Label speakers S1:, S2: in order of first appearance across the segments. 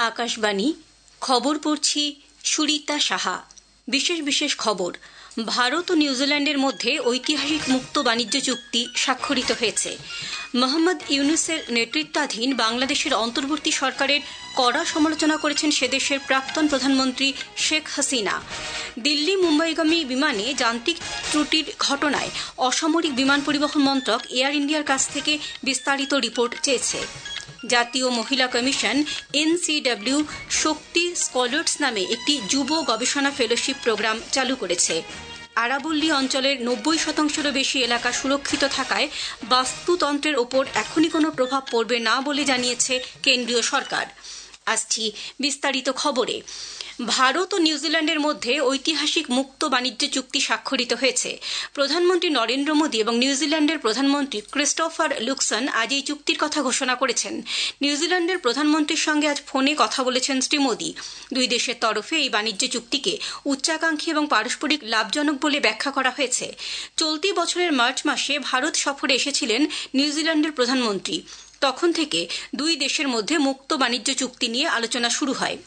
S1: আকাশবাণী খবর পড়ছি সুরিতা সাহা। বিশেষ খবর। ভারত ও নিউজিল্যান্ডের মধ্যে ঐতিহাসিক মুক্ত বাণিজ্য চুক্তি স্বাক্ষরিত হয়েছে। মোহাম্মদ ইউনুসের নেতৃত্বাধীন বাংলাদেশের অন্তর্বর্তী সরকারের কড়া সমালোচনা করেছেন সেদেশের প্রাক্তন প্রধানমন্ত্রী শেখ হাসিনা। দিল্লি মুম্বাইগামী বিমানে যান্ত্রিক ত্রুটির ঘটনায় অসামরিক বিমান পরিবহন মন্ত্রক এয়ার ইন্ডিয়ার কাছ থেকে বিস্তারিত রিপোর্ট চেয়েছে। জাতীয় মহিলা কমিশন NCW শক্তি স্কলার্স নামে একটি যুব গবেষণা ফেলোশিপ প্রোগ্রাম চালু করেছে। আরাবল্লী অঞ্চলের 90%-রও বেশি এলাকা সুরক্ষিত থাকায় বাস্তুতন্ত্রের ওপর এখনই কোনো প্রভাব পড়বে না বলে জানিয়েছে কেন্দ্রীয় সরকার। আসছি বিস্তারিত খবরে। ভারত ও নিউজিল্যান্ডের মধ্যে ঐতিহাসিক মুক্ত বাণিজ্য চুক্তি স্বাক্ষরিত হয়েছে। প্রধানমন্ত্রী নরেন্দ্র মোদী এবং নিউজিল্যান্ডের প্রধানমন্ত্রী ক্রিস্টোফার লুকসন আজ এই চুক্তির কথা ঘোষণা করেছেন। নিউজিল্যান্ডের প্রধানমন্ত্রীর সঙ্গে আজ ফোনে কথা বলেছেন শ্রী মোদী। দুই দেশের তরফে এই বাণিজ্য চুক্তিকে উচ্চাকাঙ্ক্ষী এবং পারস্পরিক লাভজনক বলে ব্যাখ্যা করা হয়েছে। চলতি বছরের মার্চ মাসে ভারত সফরে এসেছিলেন নিউজিল্যান্ডের প্রধানমন্ত্রী। তখন থেকে দুই দেশের মধ্যে মুক্ত বাণিজ্য চুক্তি নিয়ে আলোচনা শুরু হয়।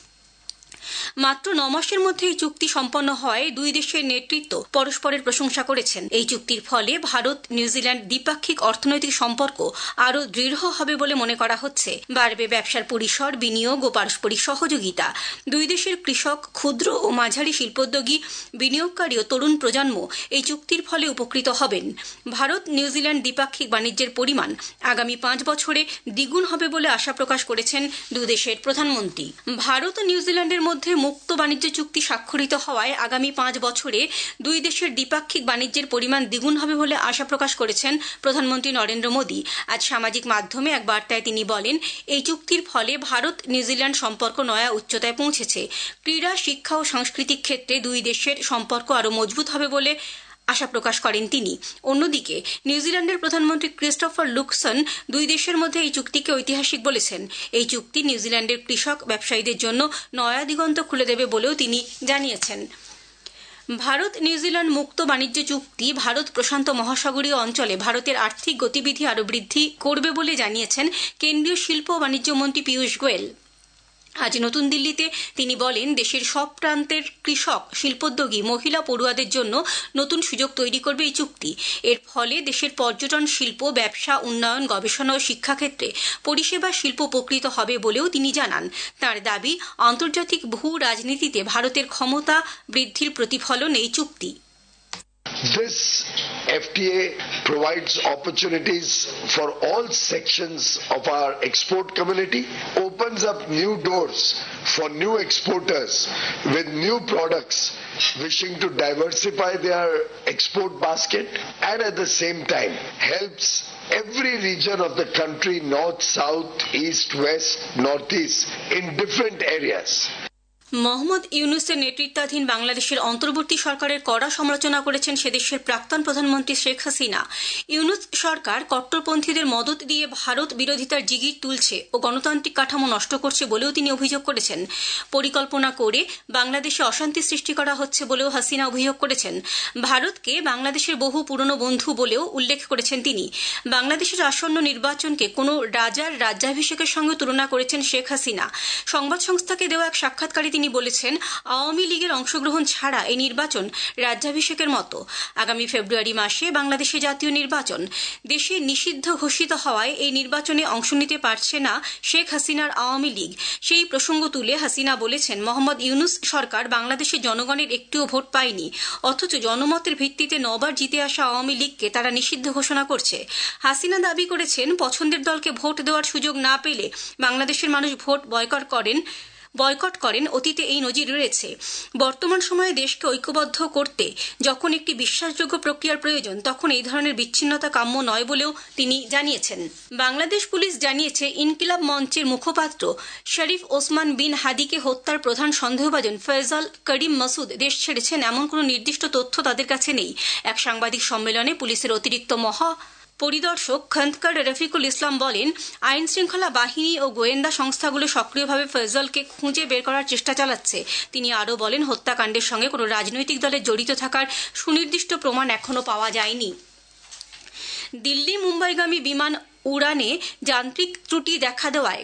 S1: মাত্র 9 মাসের মধ্যে এই চুক্তি সম্পন্ন হয়। দুই দেশের নেতৃত্ব পরস্পরের প্রশংসা করেছেন। এই চুক্তির ফলে ভারত নিউজিল্যান্ড দ্বিপাক্ষিক অর্থনৈতিক সম্পর্ক আরও দৃঢ় হবে বলে মনে করা হচ্ছে। বাড়বে ব্যবসার পরিসর, বিনিয়োগ ও পারস্পরিক সহযোগিতা। দুই দেশের কৃষক, ক্ষুদ্র ও মাঝারি শিল্পোদ্যোগী, বিনিয়োগকারী ও তরুণ প্রজন্ম এই চুক্তির ফলে উপকৃত হবেন। ভারত নিউজিল্যান্ড দ্বিপাক্ষিক বাণিজ্যের পরিমাণ আগামী 5 বছরে দ্বিগুণ হবে বলে আশা প্রকাশ করেছেন দুই দেশের প্রধানমন্ত্রী। ভারত ও নিউজিল্যান্ডের মধ্যে মুক্ত বাণিজ্য চুক্তি স্বাক্ষরিত হওয়ায় আগামী 5 বছরে দুই দেশের দ্বিপাক্ষিক বাণিজ্যের পরিমাণ দ্বিগুণ হবে বলে আশা প্রকাশ করেছেন প্রধানমন্ত্রী নরেন্দ্র মোদী। আজ সামাজিক মাধ্যমে এক বার্তায় তিনি বলেন, এই চুক্তির ফলে ভারত নিউজিল্যান্ড সম্পর্ক নয়া উচ্চতায় পৌঁছেছে। ক্রীড়া, শিক্ষা ও সাংস্কৃতিক ক্ষেত্রে দুই দেশের সম্পর্ক আরও মজবুত হবে বলে আশা প্রকাশ করেন তিনি। অন্যদিকে নিউজিল্যান্ডের প্রধানমন্ত্রী ক্রিস্টোফার লুকসন দুই দেশের মধ্যে এই চুক্তিকে ঐতিহাসিক বলেছেন। এই চুক্তি নিউজিল্যান্ডের কৃষক ব্যবসায়ীদের জন্য নয়া দিগন্ত খুলে দেবে বলেও তিনি জানিয়েছেন। ভারত নিউজিল্যান্ড মুক্ত বাণিজ্য চুক্তি ভারত প্রশান্ত মহাসাগরীয় অঞ্চলে ভারতের আর্থিক গতিবিধি আরও বৃদ্ধি করবে বলে জানিয়েছেন কেন্দ্রীয় শিল্প ও বাণিজ্য মন্ত্রী পীযূষ গোয়েল। আজ নতুন দিল্লিতে তিনি বলেন, দেশের সব প্রান্তের কৃষক, শিল্পোদ্যোগী, মহিলা পড়ুয়াদের জন্য নতুন সুযোগ তৈরি করবে এই চুক্তি। এর ফলে দেশের পর্যটন শিল্প, ব্যবসা, উন্নয়ন, গবেষণা ও শিক্ষাক্ষেত্রে পরিষেবা শিল্প উপকৃত হবে বলেও তিনি জানান। তাঁর দাবি, আন্তর্জাতিক ভূ রাজনীতিতে ভারতের ক্ষমতা বৃদ্ধির প্রতিফলন এই চুক্তি।
S2: This FTA provides opportunities for all sections of our export community, opens up new doors for new exporters with new products wishing to diversify their export basket, and at the same time helps every region of the country, north, south, east, west, northeast, in different areas.
S1: Mohammad ইউনুসের নেতৃত্বাধীন বাংলাদেশের অন্তর্বর্তী সরকারের কড়া সমালোচনা করেছেন সেদেশের প্রাক্তন প্রধানমন্ত্রী শেখ হাসিনা। ইউনুস সরকার কট্টরপন্থীদের মদত দিয়ে ভারত বিরোধিতার জিগির তুলছে ও গণতান্ত্রিক কাঠামো নষ্ট করছে বলেও তিনি অভিযোগ করেছেন। পরিকল্পনা করে বাংলাদেশে অশান্তি সৃষ্টি করা হচ্ছে বলেও হাসিনা অভিযোগ করেছেন। ভারতকে বাংলাদেশের বহু পুরনো বন্ধু বলেও উল্লেখ করেছেন তিনি। বাংলাদেশের আসন্ন নির্বাচনকে কোনো রাজার রাজ্যাভিষেকের সঙ্গে তুলনা করেছেন শেখ হাসিনা। সংবাদ সংস্থাকে দেওয়া এক সাক্ষাৎকারে তিনি বলেছেন, আওয়ামী লীগের অংশগ্রহণ ছাড়া এই নির্বাচন রাজ্যাভিষেকের মতো। আগামী ফেব্রুয়ারি মাসে বাংলাদেশে জাতীয় নির্বাচন। দেশে নিষিদ্ধ ঘোষিত হওয়ায় এই নির্বাচনে অংশ নিতে পারছে না শেখ হাসিনার আওয়ামী লীগ। সেই প্রসঙ্গ তুলে হাসিনা বলেছেন, মোহাম্মদ ইউনুস সরকার বাংলাদেশের জনগণের একটিও ভোট পায়নি, অথচ জনমতের ভিত্তিতে 9 বার জিতে আসা আওয়ামী লীগকে তারা নিষিদ্ধ ঘোষণা করছে। হাসিনা দাবি করেছেন, পছন্দের দলকে ভোট দেওয়ার সুযোগ না পেলে বাংলাদেশের মানুষ ভোট বয়কট করেন। অতীতে এই নজির রয়েছে। বর্তমান সময়ে দেশকে ঐক্যবদ্ধ করতে যখন একটি বিশ্বাসযোগ্য প্রক্রিয়ার প্রয়োজন, তখন এই ধরনের বিচ্ছিন্নতা কাম্য নয় বলেও তিনি জানিয়েছেন। বাংলাদেশ পুলিশ জানিয়েছে, ইনকিলাব মঞ্চের মুখপাত্র শরীফ ওসমান বিন হাদিকে হত্যার প্রধান সন্দেহভাজন ফয়সাল করিম মাসুদ দেশ ছেড়েছেন এমন কোনো নির্দিষ্ট তথ্য তাদের কাছে নেই। এক সাংবাদিক সম্মেলনে পুলিশের অতিরিক্ত পরিদর্শক খন্দকার রফিকুল ইসলাম বলেন, আইন শৃঙ্খলা বাহিনী ও গোয়েন্দা সংস্থাগুলো সক্রিয়ভাবে ফয়সালকে খুঁজে বের করার চেষ্টা চালাচ্ছে। তিনি আরও বলেন, হত্যাকাণ্ডের সঙ্গে কোনো রাজনৈতিক দলের জড়িত থাকার সুনির্দিষ্ট প্রমাণ এখনও পাওয়া যায়নি। দিল্লি মুম্বাইগামী বিমান উড়ানে যান্ত্রিক ত্রুটি দেখা দেওয়ায়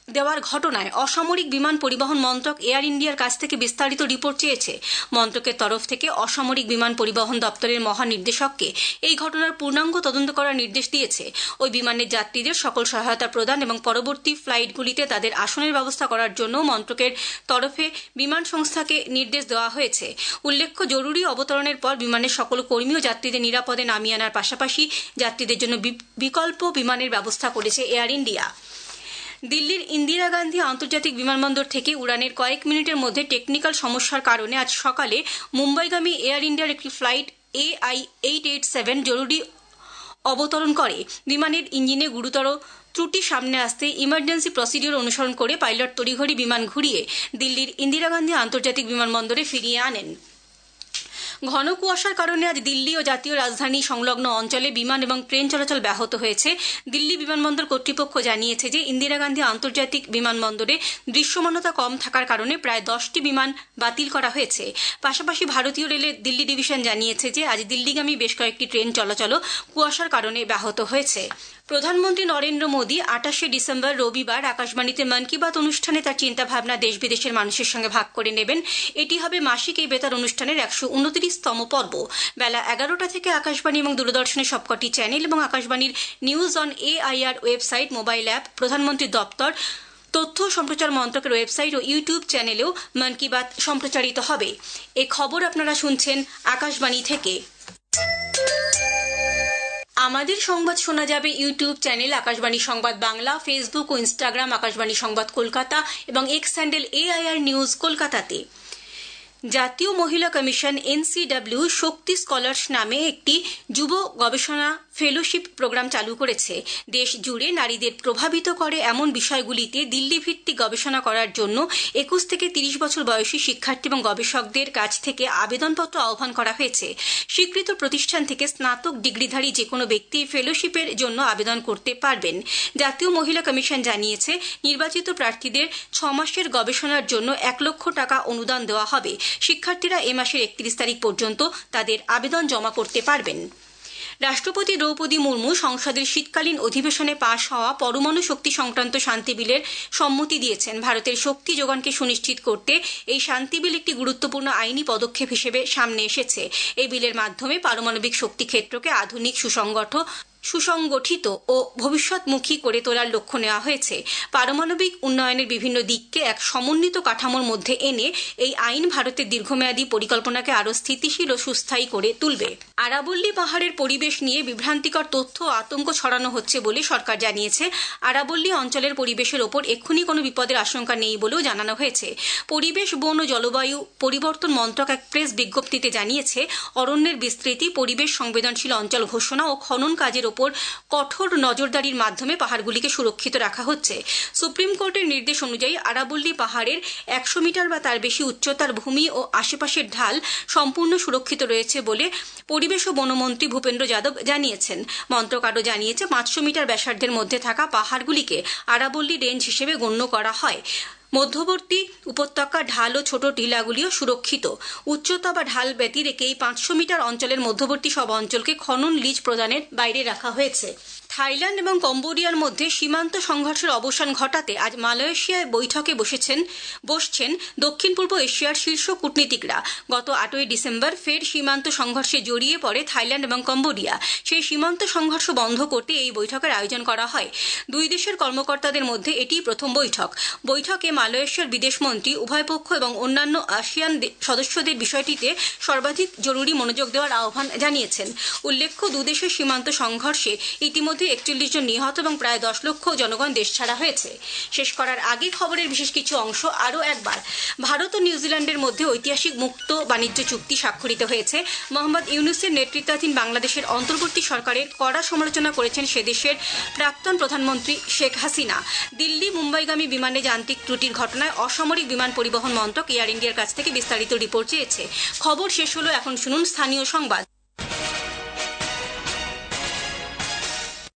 S1: দেওয়ার ঘটনায় অসামরিক বিমান পরিবহন মন্ত্রক এয়ার ইন্ডিয়ার কাছ থেকে বিস্তারিত রিপোর্ট চেয়েছে। মন্ত্রকের তরফ থেকে অসামরিক বিমান পরিবহন দপ্তরের মহানির্দেশককে এই ঘটনার পূর্ণাঙ্গ তদন্ত করার নির্দেশ দিয়েছে। ওই বিমানের যাত্রীদের সকল সহায়তা প্রদান এবং পরবর্তী ফ্লাইটগুলিতে তাদের আসনের ব্যবস্থা করার জন্য মন্ত্রকের তরফে বিমান সংস্থাকে নির্দেশ দেওয়া হয়েছে। উল্লেখ্য, জরুরি অবতরণের পর বিমানের সকল কর্মী ও যাত্রীদের নিরাপদে নামিয়ে আনার পাশাপাশি যাত্রীদের জন্য বিকল্প বিমানের ব্যবস্থা করেছে এয়ার ইন্ডিয়া। দিল্লির ইন্দিরা গান্ধী আন্তর্জাতিক বিমানবন্দর থেকে উড়ানের কয়েক মিনিটের মধ্যে টেকনিক্যাল সমস্যার কারণে আজ সকালে মুম্বাইগামী এয়ার ইন্ডিয়ার একটি ফ্লাইট AI-887 জরুরি অবতরণ করে। বিমানের ইঞ্জিনে গুরুতর ত্রুটি সামনে আসতে ইমার্জেন্সি প্রসিডিওর অনুসরণ করে পাইলট তড়িঘড়ি বিমান ঘুরিয়ে দিল্লির ইন্দিরা গান্ধী আন্তর্জাতিক বিমানবন্দরে ফিরিয়ে আনেন। ঘন কুয়াশার কারণে আজ দিল্লি ও জাতীয় রাজধানী সংলগ্ন অঞ্চলে বিমান এবং ট্রেন চলাচল ব্যাহত হয়েছে। দিল্লি বিমানবন্দর কর্তৃপক্ষ জানিয়েছে যে ইন্দিরা গান্ধী আন্তর্জাতিক বিমানবন্দরে দৃশ্যমানতা কম থাকার কারণে প্রায় 10টি বিমান বাতিল করা হয়েছে। পাশাপাশি ভারতীয় রেলের দিল্লি ডিভিশন জানিয়েছে যে আজ দিল্লিগামী বেশ কয়েকটি ট্রেন চলাচলও কুয়াশার কারণে ব্যাহত হয়েছে। প্রধানমন্ত্রী নরেন্দ্র মোদী 28শে ডিসেম্বর রবিবার আকাশবাণীতে মন কি বাত অনুষ্ঠানে তার চিন্তাভাবনা দেশ বিদেশের মানুষের সঙ্গে ভাগ করে নেবেন। এটি হবে মাসিক এই বেতার অনুষ্ঠানের 129তম পর্ব। বেলা 11টা থেকে আকাশবাণী এবং দূরদর্শনের সবকটি চ্যানেল এবং আকাশবাণীর news on AIR website, mobile app, প্রধানমন্ত্রীর দপ্তর, তথ্য সম্প্রচার মন্ত্রকের ওয়েবসাইট ও ইউটিউব চ্যানেলেও মন কি বাত সম্প্রচারিত হবে। এ খবর আপনারা শুনছেন আকাশবাণী থেকে। আমাদের সংবাদ শোনা যাবে ইউটিউব চ্যানেল আকাশবাণী সংবাদ বাংলা, ফেসবুক ও ইনস্টাগ্রাম আকাশবাণী সংবাদ কলকাতা এবং এক্স হ্যান্ডেল AIR নিউজ কলকাতাতে। জাতীয় মহিলা কমিশন NCW শক্তি স্কলার্স নামে একটি যুব গবেষণা ফেলোশিপ প্রোগ্রাম চালু করেছে। দেশ জুড়ে নারীদের প্রভাবিত করে এমন বিষয়গুলিতে দিল্লি ভিত্তিক গবেষণা করার জন্য 21 থেকে 30 বছর বয়সী শিক্ষার্থী এবং গবেষকদের কাছ থেকে আবেদনপত্র আহ্বান করা হয়েছে। স্বীকৃত প্রতিষ্ঠান থেকে স্নাতক ডিগ্রিধারী যে কোনো ব্যক্তি ফেলোশিপের জন্য আবেদন করতে পারবেন। জাতীয় মহিলা কমিশন জানিয়েছে, নির্বাচিত প্রার্থীদের 6 মাসের গবেষণার জন্য 1 লক্ষ টাকা অনুদান দেওয়া হবে। শিক্ষার্থীরা এ মাসের 31 তারিখ পর্যন্ত তাদের আবেদন জমা করতে পারবেন। রাষ্ট্রপতি দ্রৌপদী মুর্মু সংসদের শীতকালীন অধিবেশনে পাশ হওয়া পরমাণু শক্তি সংক্রান্ত শান্তি বিলের সম্মতি দিয়েছেন। ভারতের শক্তি যোগানকে সুনিশ্চিত করতে এই শান্তি বিল একটি গুরুত্বপূর্ণ আইনি পদক্ষেপ হিসেবে সামনে এসেছে। এই বিলের মাধ্যমে পারমাণবিক শক্তি ক্ষেত্রকে আধুনিক, সুসংগঠিত ও ভবিষ্যৎমুখী করে তোলার লক্ষ্য নেওয়া হয়েছে। পারমাণবিক উন্নয়নের বিভিন্ন দিককে এক সমন্বিত কাঠামোর মধ্যে এনে এই আইন ভারতের দীর্ঘমেয়াদী পরিকল্পনাকে আরও স্থিতিশীল ও সুস্থায়ী করে তুলবে। আরাবল্লী পাহাড়ের পরিবেশ নিয়ে বিভ্রান্তিকর তথ্য ও আতঙ্ক ছড়ানো হচ্ছে বলে সরকার জানিয়েছে। আরাবল্লী অঞ্চলের পরিবেশের ওপর এক্ষুনি কোনো বিপদের আশঙ্কা নেই বলেও জানানো হয়েছে। পরিবেশ, বন ও জলবায়ু পরিবর্তন মন্ত্রক এক প্রেস বিজ্ঞপ্তিতে জানিয়েছে, অরণ্যের বিস্তৃতি, পরিবেশ সংবেদনশীল অঞ্চল ঘোষণা ও খনন কাজের ওপর কঠোর নজরদারির মাধ্যমে পাহাড়গুলিকে সুরক্ষিত রাখা হচ্ছে। সুপ্রিম কোর্টের নির্দেশ অনুযায়ী আরাবল্লী পাহাড়ের 100 মিটার বা তার বেশি উচ্চতার ভূমি ও আশেপাশের ঢাল সম্পূর্ণ সুরক্ষিত রয়েছে বলে পরিবেশ ও বনমন্ত্রী ভূপেন্দ্র যাদব জানিয়েছেন। মন্ত্রক আরও জানিয়েছে, 500 মিটার ব্যাসার্ধের মধ্যে থাকা পাহাড়গুলিকে আরাবল্লী রেঞ্জ হিসেবে গণ্য করা হয়। মধ্যবর্তী উপত্যকা, ঢাল ও ছোট টিলাগুলিও সুরক্ষিত। উচ্চতা বা ঢাল ব্যতি রেখে এই 500 মিটার অঞ্চলের মধ্যবর্তী সব অঞ্চলকে খনন লিজ প্রদানের বাইরে রাখা হয়েছে। থাইল্যান্ড এবং কম্বোডিয়ার মধ্যে সীমান্ত সংঘর্ষের অবসান ঘটাতে আজ মালয়েশিয়ায় বৈঠকে বসছেন দক্ষিণ পূর্ব এশিয়ার শীর্ষ কূটনীতিকরা। গত 8ই ডিসেম্বর ফের সীমান্ত সংঘর্ষে জড়িয়ে পড়ে থাইল্যান্ড এবং কম্বোডিয়া। সেই সীমান্ত সংঘর্ষ বন্ধ করতে এই বৈঠকের আয়োজন করা হয়। দুই দেশের কর্মকর্তাদের মধ্যে এটি প্রথম বৈঠক। বৈঠকে মালয়েশিয়ার বিদেশমন্ত্রী উভয় পক্ষ এবং অন্যান্য আসিয়ান সদস্যদের বিষয়টিতে সর্বাধিক জরুরি মনোযোগ দেওয়ার আহ্বান জানিয়েছেন। উল্লেখ্য, দুদেশের সীমান্ত সংঘর্ষে ইতিমধ্যে 41 জন নিহত এবং প্রায় 10 লক্ষ জনগণ দেশ ছাড়া হয়েছে। শেষ করার আগে খবরের বিশেষ কিছু অংশ আরও একবার। ভারত ও নিউজিল্যান্ডের মধ্যে ঐতিহাসিক মুক্ত বাণিজ্য চুক্তি স্বাক্ষরিত হয়েছে। মোহাম্মদ ইউনূসের নেতৃত্বাধীন বাংলাদেশের অন্তর্বর্তী সরকারের কড়া সমালোচনা করেছেন সে দেশের প্রাক্তন প্রধানমন্ত্রী শেখ হাসিনা। দিল্লি মুম্বাইগামী বিমানে যান্ত্রিক ত্রুটির ঘটনায় অসামরিক বিমান পরিবহন মন্ত্রক এয়ার ইন্ডিয়ার কাছ থেকে বিস্তারিত রিপোর্ট চেয়েছে। খবর শেষ হলো, এখন শুনুন স্থানীয় সংবাদ।